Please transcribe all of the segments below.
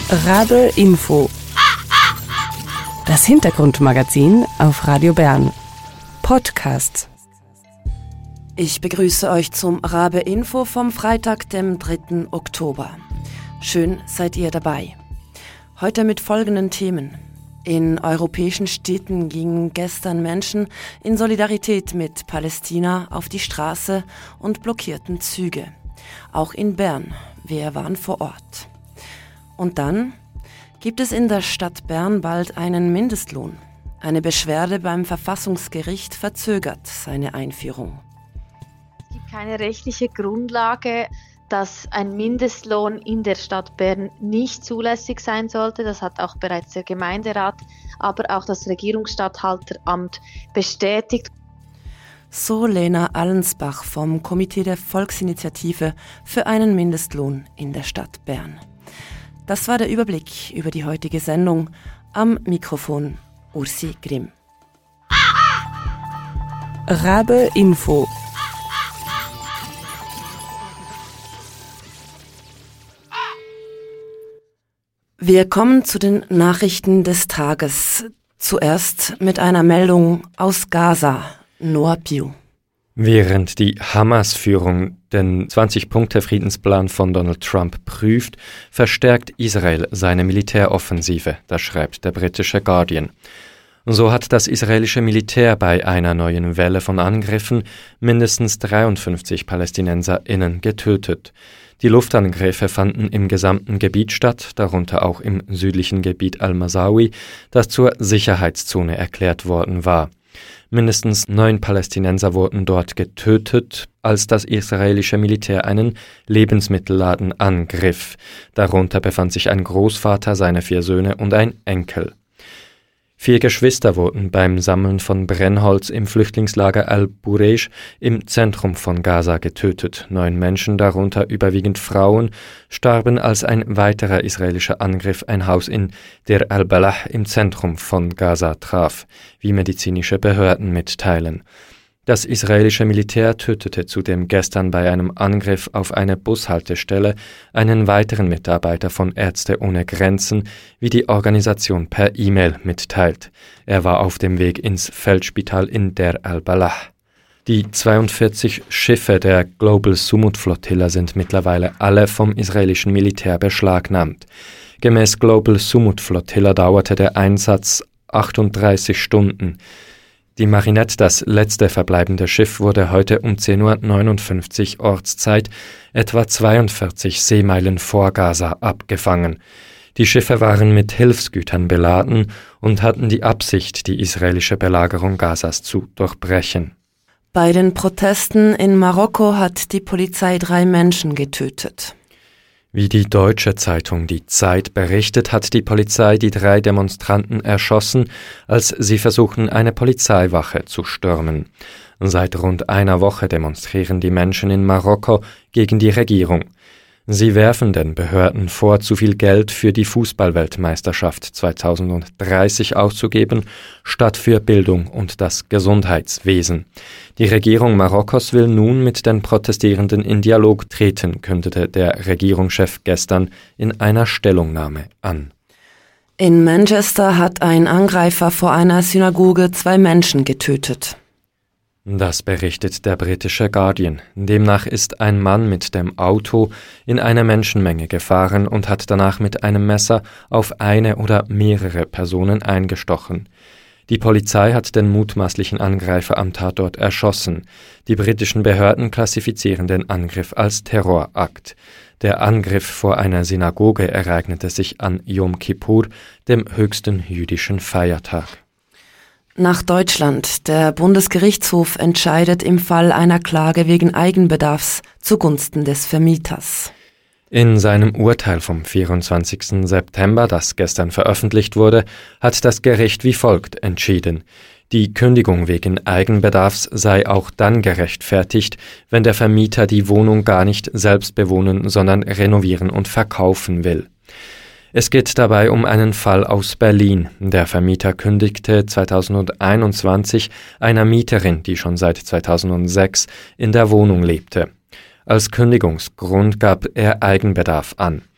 Rabe Info. Das Hintergrundmagazin auf Radio Bern. Podcast. Ich begrüße euch zum Rabe Info vom Freitag, dem 3. Oktober. Schön seid ihr dabei. Heute mit folgenden Themen. In europäischen Städten gingen gestern Menschen in Solidarität mit Palästina auf die Straße und blockierten Züge. Auch in Bern. Wir waren vor Ort. Und dann gibt es in der Stadt Bern bald einen Mindestlohn. Eine Beschwerde beim Verfassungsgericht verzögert seine Einführung. Es gibt keine rechtliche Grundlage, dass ein Mindestlohn in der Stadt Bern nicht zulässig sein sollte. Das hat auch bereits der Gemeinderat, aber auch das Regierungsstatthalteramt bestätigt. So Lena Allensbach vom Komitee der Volksinitiative für einen Mindestlohn in der Stadt Bern. Das war der Überblick über die heutige Sendung. Am Mikrofon Ursi Grimm. Rabe Info. Wir kommen zu den Nachrichten des Tages. Zuerst mit einer Meldung aus Gaza. Noah Piu. Während die Hamas-Führung den 20-Punkte-Friedensplan von Donald Trump prüft, verstärkt Israel seine Militäroffensive, das schreibt der britische Guardian. So hat das israelische Militär bei einer neuen Welle von Angriffen mindestens 53 PalästinenserInnen getötet. Die Luftangriffe fanden im gesamten Gebiet statt, darunter auch im südlichen Gebiet Al-Masawi, das zur Sicherheitszone erklärt worden war. Mindestens 9 Palästinenser wurden dort getötet, als das israelische Militär einen Lebensmittelladen angriff. Darunter befand sich ein Großvater, seine 4 Söhne und ein Enkel. 4 Geschwister wurden beim Sammeln von Brennholz im Flüchtlingslager Al-Bureij im Zentrum von Gaza getötet. 9 Menschen, darunter überwiegend Frauen, starben, als ein weiterer israelischer Angriff ein Haus in Der al-Balah im Zentrum von Gaza traf, wie medizinische Behörden mitteilen. Das israelische Militär tötete zudem gestern bei einem Angriff auf eine Bushaltestelle einen weiteren Mitarbeiter von Ärzte ohne Grenzen, wie die Organisation per E-Mail mitteilt. Er war auf dem Weg ins Feldspital in Der al-Balah. Die 42 Schiffe der Global Sumut-Flottille sind mittlerweile alle vom israelischen Militär beschlagnahmt. Gemäß Global Sumut-Flottille dauerte der Einsatz 38 Stunden. Die Marinette, das letzte verbleibende Schiff, wurde heute um 10:59 Uhr Ortszeit, etwa 42 Seemeilen vor Gaza, abgefangen. Die Schiffe waren mit Hilfsgütern beladen und hatten die Absicht, die israelische Belagerung Gazas zu durchbrechen. Bei den Protesten in Marokko hat die Polizei 3 Menschen getötet. Wie die deutsche Zeitung Die Zeit berichtet, hat die Polizei die 3 Demonstranten erschossen, als sie versuchten, eine Polizeiwache zu stürmen. Seit rund einer Woche demonstrieren die Menschen in Marokko gegen die Regierung. Sie werfen den Behörden vor, zu viel Geld für die Fußballweltmeisterschaft 2030 auszugeben, statt für Bildung und das Gesundheitswesen. Die Regierung Marokkos will nun mit den Protestierenden in Dialog treten, kündete der Regierungschef gestern in einer Stellungnahme an. In Manchester hat ein Angreifer vor einer Synagoge 2 Menschen getötet. Das berichtet der britische Guardian. Demnach ist ein Mann mit dem Auto in eine Menschenmenge gefahren und hat danach mit einem Messer auf eine oder mehrere Personen eingestochen. Die Polizei hat den mutmaßlichen Angreifer am Tatort erschossen. Die britischen Behörden klassifizieren den Angriff als Terrorakt. Der Angriff vor einer Synagoge ereignete sich an Yom Kippur, dem höchsten jüdischen Feiertag. Nach Deutschland. Der Bundesgerichtshof entscheidet im Fall einer Klage wegen Eigenbedarfs zugunsten des Vermieters. In seinem Urteil vom 24. September, das gestern veröffentlicht wurde, hat das Gericht wie folgt entschieden. Die Kündigung wegen Eigenbedarfs sei auch dann gerechtfertigt, wenn der Vermieter die Wohnung gar nicht selbst bewohnen, sondern renovieren und verkaufen will. Es geht dabei um einen Fall aus Berlin. Der Vermieter kündigte 2021 einer Mieterin, die schon seit 2006 in der Wohnung lebte. Als Kündigungsgrund gab er Eigenbedarf an.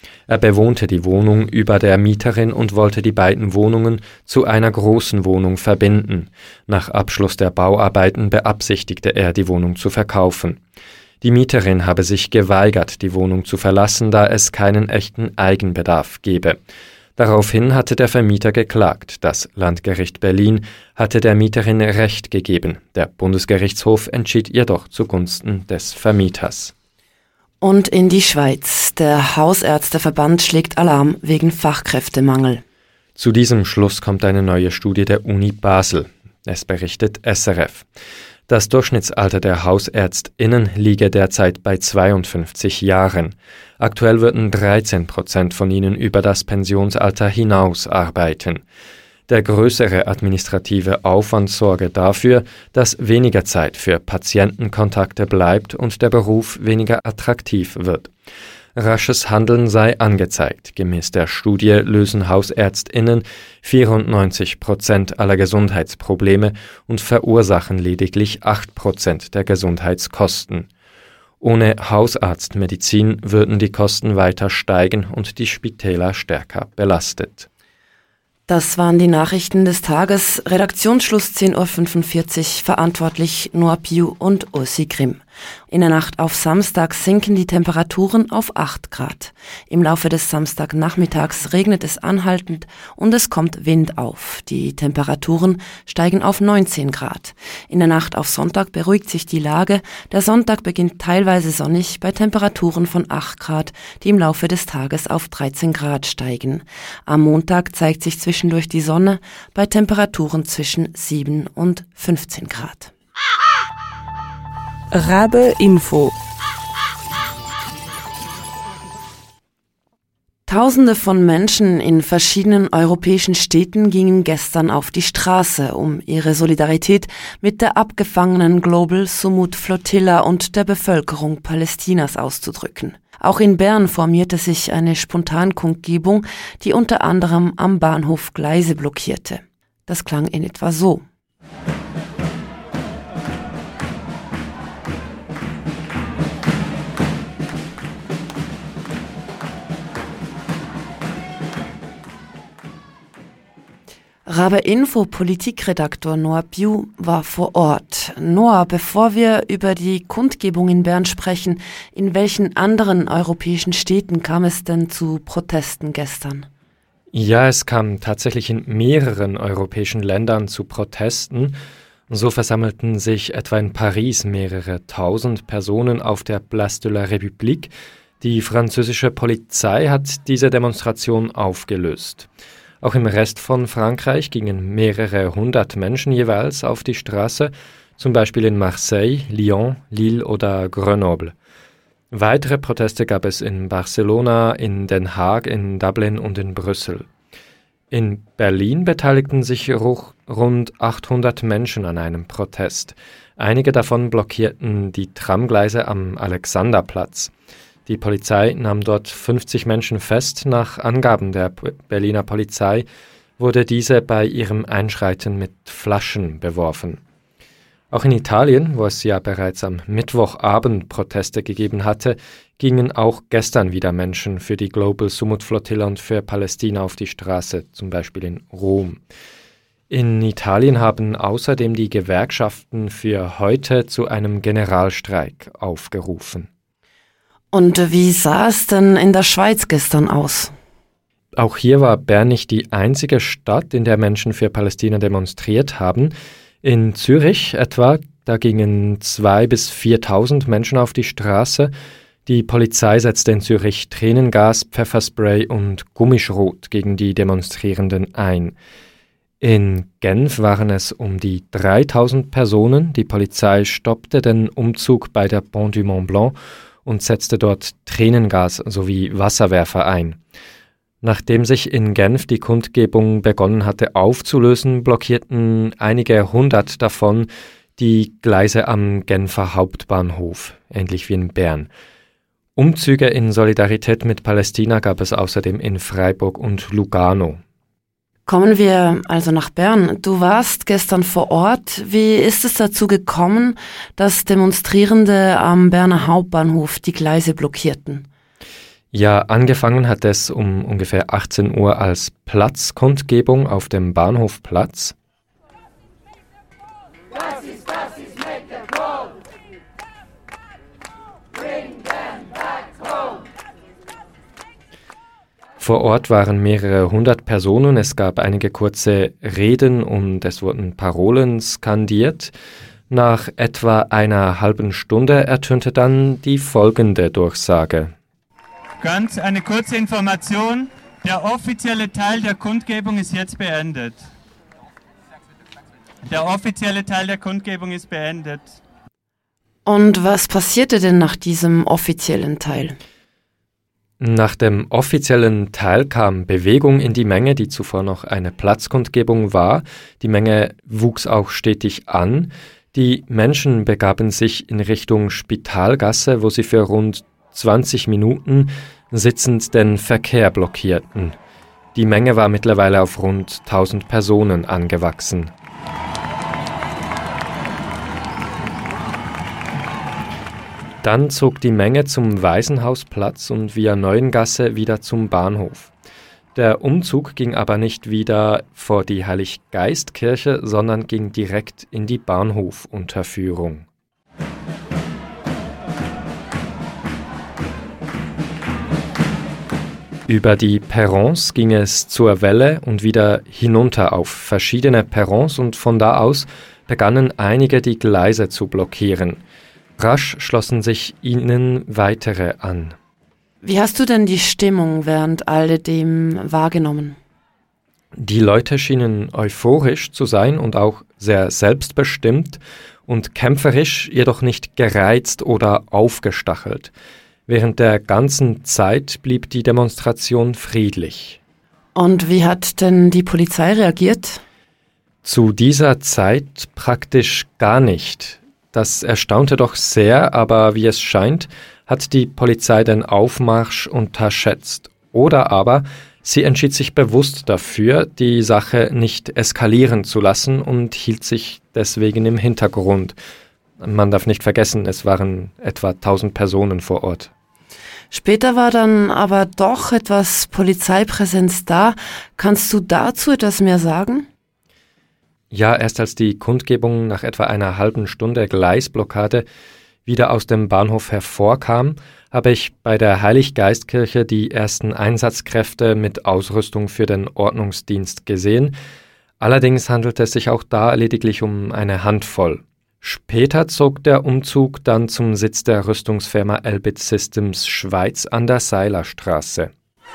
Er bewohnte die Wohnung über der Mieterin und wollte die beiden Wohnungen zu einer großen Wohnung verbinden. Nach Abschluss der Bauarbeiten beabsichtigte er, die Wohnung zu verkaufen. Die Mieterin habe sich geweigert, die Wohnung zu verlassen, da es keinen echten Eigenbedarf gebe. Daraufhin hatte der Vermieter geklagt. Das Landgericht Berlin hatte der Mieterin Recht gegeben. Der Bundesgerichtshof entschied jedoch zugunsten des Vermieters. Und in die Schweiz. Der Hausärzteverband schlägt Alarm wegen Fachkräftemangel. Zu diesem Schluss kommt eine neue Studie der Uni Basel. Es berichtet SRF. Das Durchschnittsalter der HausärztInnen liege derzeit bei 52 Jahren. Aktuell würden 13% von ihnen über das Pensionsalter hinaus arbeiten. Der größere administrative Aufwand sorge dafür, dass weniger Zeit für Patientenkontakte bleibt und der Beruf weniger attraktiv wird. Rasches Handeln sei angezeigt. Gemäß der Studie lösen HausärztInnen 94% aller Gesundheitsprobleme und verursachen lediglich 8% der Gesundheitskosten. Ohne Hausarztmedizin würden die Kosten weiter steigen und die Spitäler stärker belastet. Das waren die Nachrichten des Tages. Redaktionsschluss 10.45 Uhr, verantwortlich Noah Piu und Ursi Grimm. In der Nacht auf Samstag sinken die Temperaturen auf 8 Grad. Im Laufe des Samstagnachmittags regnet es anhaltend und es kommt Wind auf. Die Temperaturen steigen auf 19 Grad. In der Nacht auf Sonntag beruhigt sich die Lage. Der Sonntag beginnt teilweise sonnig bei Temperaturen von 8 Grad, die im Laufe des Tages auf 13 Grad steigen. Am Montag zeigt sich zwischendurch die Sonne bei Temperaturen zwischen 7 und 15 Grad. Rabe Info. Tausende von Menschen in verschiedenen europäischen Städten gingen gestern auf die Straße, um ihre Solidarität mit der abgefangenen Global Sumut Flotilla und der Bevölkerung Palästinas auszudrücken. Auch in Bern formierte sich eine Spontankundgebung, die unter anderem am Bahnhof Gleise blockierte. Das klang in etwa so. Rabe Info Politikredaktor Noah Piu war vor Ort. Noah, bevor wir über die Kundgebung in Bern sprechen, in welchen anderen europäischen Städten kam es denn zu Protesten gestern? Ja, es kam tatsächlich in mehreren europäischen Ländern zu Protesten. So versammelten sich etwa in Paris mehrere tausend Personen auf der Place de la République. Die französische Polizei hat diese Demonstration aufgelöst. Auch im Rest von Frankreich gingen mehrere hundert Menschen jeweils auf die Straße, zum Beispiel in Marseille, Lyon, Lille oder Grenoble. Weitere Proteste gab es in Barcelona, in Den Haag, in Dublin und in Brüssel. In Berlin beteiligten sich rund 800 Menschen an einem Protest. Einige davon blockierten die Tramgleise am Alexanderplatz. Die Polizei nahm dort 50 Menschen fest. Nach Angaben der Berliner Polizei wurde diese bei ihrem Einschreiten mit Flaschen beworfen. Auch in Italien, wo es ja bereits am Mittwochabend Proteste gegeben hatte, gingen auch gestern wieder Menschen für die Global Sumut Flotilla und für Palästina auf die Straße, zum Beispiel in Rom. In Italien haben außerdem die Gewerkschaften für heute zu einem Generalstreik aufgerufen. Und wie sah es denn in der Schweiz gestern aus? Auch hier war Bern nicht die einzige Stadt, in der Menschen für Palästina demonstriert haben. In Zürich etwa, da gingen 2.000 bis 4.000 Menschen auf die Straße. Die Polizei setzte in Zürich Tränengas, Pfefferspray und Gummischrot gegen die Demonstrierenden ein. In Genf waren es um die 3.000 Personen. Die Polizei stoppte den Umzug bei der Pont du Mont Blanc und setzte dort Tränengas sowie Wasserwerfer ein. Nachdem sich in Genf die Kundgebung begonnen hatte aufzulösen, blockierten einige hundert davon die Gleise am Genfer Hauptbahnhof, ähnlich wie in Bern. Umzüge in Solidarität mit Palästina gab es außerdem in Freiburg und Lugano. Kommen wir also nach Bern. Du warst gestern vor Ort. Wie ist es dazu gekommen, dass Demonstrierende am Berner Hauptbahnhof die Gleise blockierten? Ja, angefangen hat es um ungefähr 18 Uhr als Platzkundgebung auf dem Bahnhofplatz. Das ist make them roll. Bring them back home. Vor Ort waren mehrere hundert Personen, es gab einige kurze Reden und es wurden Parolen skandiert. Nach etwa einer halben Stunde ertönte dann die folgende Durchsage. Ganz eine kurze Information. Der offizielle Teil der Kundgebung ist jetzt beendet. Der offizielle Teil der Kundgebung ist beendet. Und was passierte denn nach diesem offiziellen Teil? Nach dem offiziellen Teil kam Bewegung in die Menge, die zuvor noch eine Platzkundgebung war. Die Menge wuchs auch stetig an. Die Menschen begaben sich in Richtung Spitalgasse, wo sie für rund 20 Minuten sitzend den Verkehr blockierten. Die Menge war mittlerweile auf rund 1000 Personen angewachsen. Dann zog die Menge zum Waisenhausplatz und via Neuengasse wieder zum Bahnhof. Der Umzug ging aber nicht wieder vor die Heiliggeistkirche, sondern ging direkt in die Bahnhofunterführung. Über die Perrons ging es zur Welle und wieder hinunter auf verschiedene Perrons und von da aus begannen einige die Gleise zu blockieren. Rasch schlossen sich ihnen weitere an. Wie hast du denn die Stimmung während alledem wahrgenommen? Die Leute schienen euphorisch zu sein und auch sehr selbstbestimmt und kämpferisch, jedoch nicht gereizt oder aufgestachelt. Während der ganzen Zeit blieb die Demonstration friedlich. Und wie hat denn die Polizei reagiert? Zu dieser Zeit praktisch gar nicht. Das erstaunte doch sehr, aber wie es scheint, hat die Polizei den Aufmarsch unterschätzt. Oder aber sie entschied sich bewusst dafür, die Sache nicht eskalieren zu lassen und hielt sich deswegen im Hintergrund. Man darf nicht vergessen, es waren etwa 1000 Personen vor Ort. Später war dann aber doch etwas Polizeipräsenz da. Kannst du dazu etwas mehr sagen? Ja, erst als die Kundgebung nach etwa einer halben Stunde Gleisblockade wieder aus dem Bahnhof hervorkam, habe ich bei der Heiliggeistkirche die ersten Einsatzkräfte mit Ausrüstung für den Ordnungsdienst gesehen. Allerdings handelte es sich auch da lediglich um eine Handvoll. Später zog der Umzug dann zum Sitz der Rüstungsfirma Elbit Systems Schweiz an der Seilerstraße.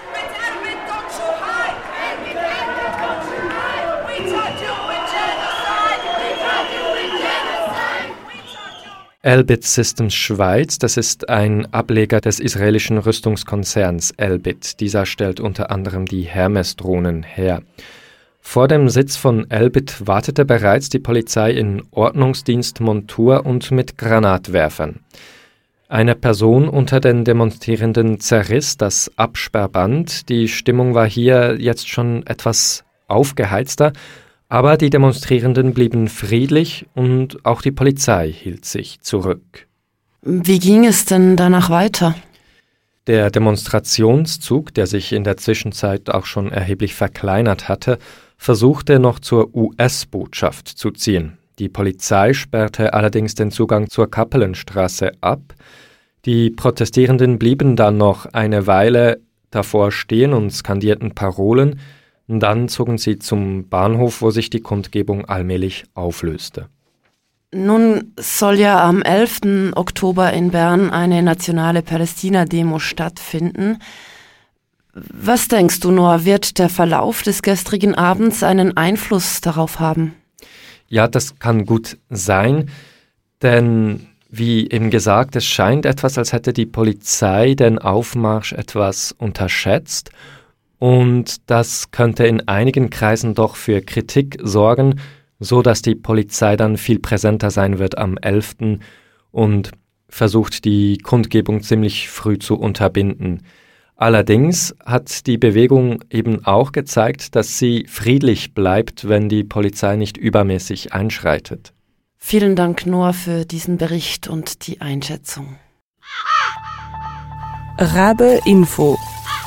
Elbit Systems Schweiz, das ist ein Ableger des israelischen Rüstungskonzerns Elbit. Dieser stellt unter anderem die Hermes-Drohnen her. Vor dem Sitz von Elbit wartete bereits die Polizei in Ordnungsdienstmontur und mit Granatwerfern. Eine Person unter den Demonstrierenden zerriss das Absperrband. Die Stimmung war hier jetzt schon etwas aufgeheizter, aber die Demonstrierenden blieben friedlich und auch die Polizei hielt sich zurück. Wie ging es denn danach weiter? Der Demonstrationszug, der sich in der Zwischenzeit auch schon erheblich verkleinert hatte, versuchte noch zur US-Botschaft zu ziehen. Die Polizei sperrte allerdings den Zugang zur Kapellenstraße ab. Die Protestierenden blieben dann noch eine Weile davor stehen und skandierten Parolen. Dann zogen sie zum Bahnhof, wo sich die Kundgebung allmählich auflöste. Nun soll ja am 11. Oktober in Bern eine nationale Palästina-Demo stattfinden. Was denkst du, Noah, wird der Verlauf des gestrigen Abends einen Einfluss darauf haben? Ja, das kann gut sein, denn wie eben gesagt, es scheint etwas, als hätte die Polizei den Aufmarsch etwas unterschätzt und das könnte in einigen Kreisen doch für Kritik sorgen, so dass die Polizei dann viel präsenter sein wird am 11. und versucht, die Kundgebung ziemlich früh zu unterbinden. Allerdings hat die Bewegung eben auch gezeigt, dass sie friedlich bleibt, wenn die Polizei nicht übermäßig einschreitet. Vielen Dank, Noah, für diesen Bericht und die Einschätzung. Rabe Info.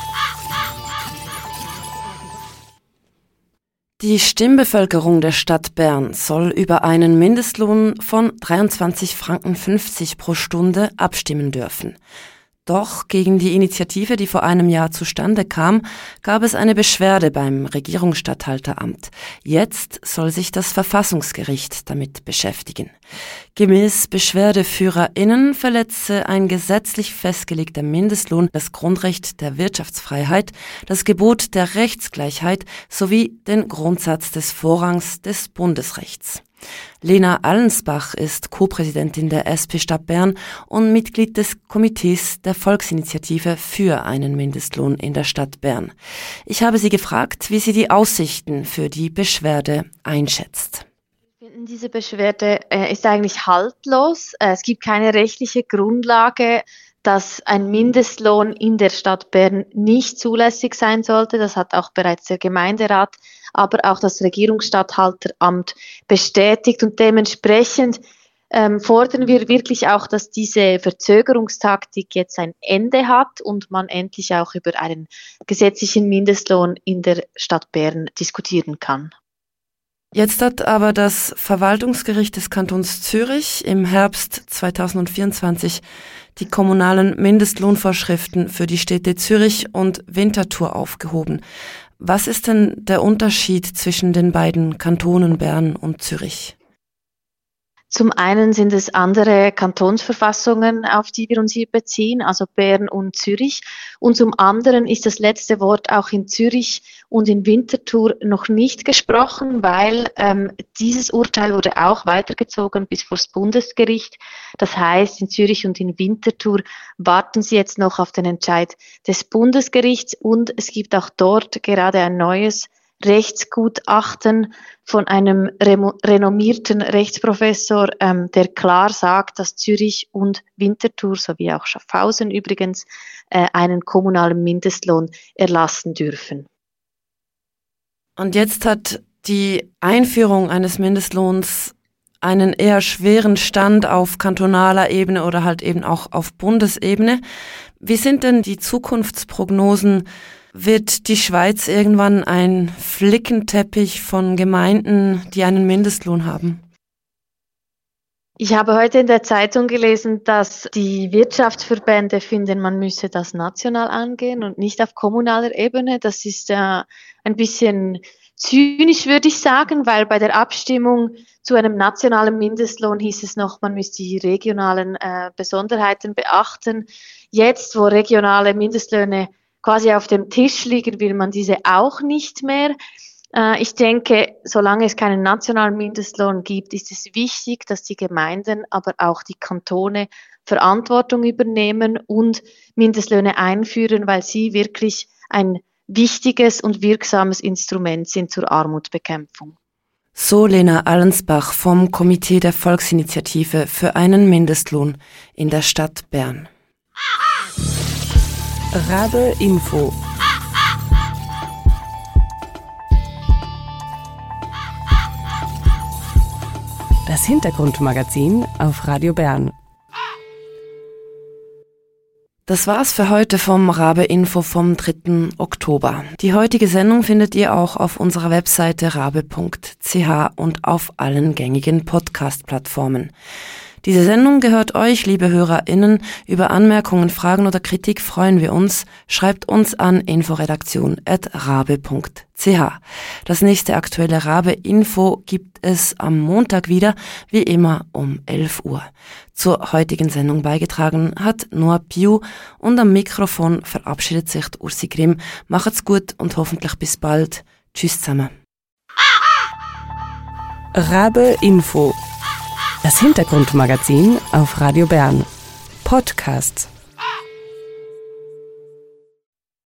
Die Stimmbevölkerung der Stadt Bern soll über einen Mindestlohn von 23,50 Franken pro Stunde abstimmen dürfen. Doch gegen die Initiative, die vor einem Jahr zustande kam, gab es eine Beschwerde beim Regierungsstatthalteramt. Jetzt soll sich das Verfassungsgericht damit beschäftigen. Gemäß BeschwerdeführerInnen verletze ein gesetzlich festgelegter Mindestlohn das Grundrecht der Wirtschaftsfreiheit, das Gebot der Rechtsgleichheit sowie den Grundsatz des Vorrangs des Bundesrechts. Lena Allensbach ist Co-Präsidentin der SP Stadt Bern und Mitglied des Komitees der Volksinitiative für einen Mindestlohn in der Stadt Bern. Ich habe sie gefragt, wie sie die Aussichten für die Beschwerde einschätzt. Diese Beschwerde ist eigentlich haltlos. Es gibt keine rechtliche Grundlage, dass ein Mindestlohn in der Stadt Bern nicht zulässig sein sollte. Das hat auch bereits der Gemeinderat, aber auch das Regierungsstatthalteramt bestätigt. Und dementsprechend fordern wir wirklich auch, dass diese Verzögerungstaktik jetzt ein Ende hat und man endlich auch über einen gesetzlichen Mindestlohn in der Stadt Bern diskutieren kann. Jetzt hat aber das Verwaltungsgericht des Kantons Zürich im Herbst 2024 die kommunalen Mindestlohnvorschriften für die Städte Zürich und Winterthur aufgehoben. Was ist denn der Unterschied zwischen den beiden Kantonen Bern und Zürich? Zum einen sind es andere Kantonsverfassungen, auf die wir uns hier beziehen, also Bern und Zürich. Und zum anderen ist das letzte Wort auch in Zürich und in Winterthur noch nicht gesprochen, weil dieses Urteil wurde auch weitergezogen bis vor das Bundesgericht. Das heißt, in Zürich und in Winterthur warten sie jetzt noch auf den Entscheid des Bundesgerichts und es gibt auch dort gerade ein neues Rechtsgutachten von einem renommierten Rechtsprofessor, der klar sagt, dass Zürich und Winterthur sowie auch Schaffhausen übrigens einen kommunalen Mindestlohn erlassen dürfen. Und jetzt hat die Einführung eines Mindestlohns einen eher schweren Stand auf kantonaler Ebene oder halt eben auch auf Bundesebene. Wie sind denn die Zukunftsprognosen? Wird die Schweiz irgendwann ein Flickenteppich von Gemeinden, die einen Mindestlohn haben? Ich habe heute in der Zeitung gelesen, dass die Wirtschaftsverbände finden, man müsse das national angehen und nicht auf kommunaler Ebene. Das ist ein bisschen zynisch, würde ich sagen, weil bei der Abstimmung zu einem nationalen Mindestlohn hieß es noch, man müsste die regionalen Besonderheiten beachten. Jetzt, wo regionale Mindestlöhne quasi auf dem Tisch liegen, will man diese auch nicht mehr. Ich denke, solange es keinen nationalen Mindestlohn gibt, ist es wichtig, dass die Gemeinden, aber auch die Kantone Verantwortung übernehmen und Mindestlöhne einführen, weil sie wirklich ein wichtiges und wirksames Instrument sind zur Armutbekämpfung. So Lena Allensbach vom Komitee der Volksinitiative für einen Mindestlohn in der Stadt Bern. Rabe Info. Das Hintergrundmagazin auf Radio Bern. Das war's für heute vom Rabe Info vom 3. Oktober. Die heutige Sendung findet ihr auch auf unserer Webseite rabe.ch und auf allen gängigen Podcast-Plattformen. Diese Sendung gehört euch, liebe HörerInnen. Über Anmerkungen, Fragen oder Kritik freuen wir uns. Schreibt uns an inforedaktion@rabe.ch. Das nächste aktuelle Rabe-Info gibt es am Montag wieder, wie immer um 11 Uhr. Zur heutigen Sendung beigetragen hat Noah Piu und am Mikrofon verabschiedet sich Ursi Grimm. Macht's gut und hoffentlich bis bald. Tschüss zusammen. Rabe Info. Das Hintergrundmagazin auf Radio Bern. Podcast.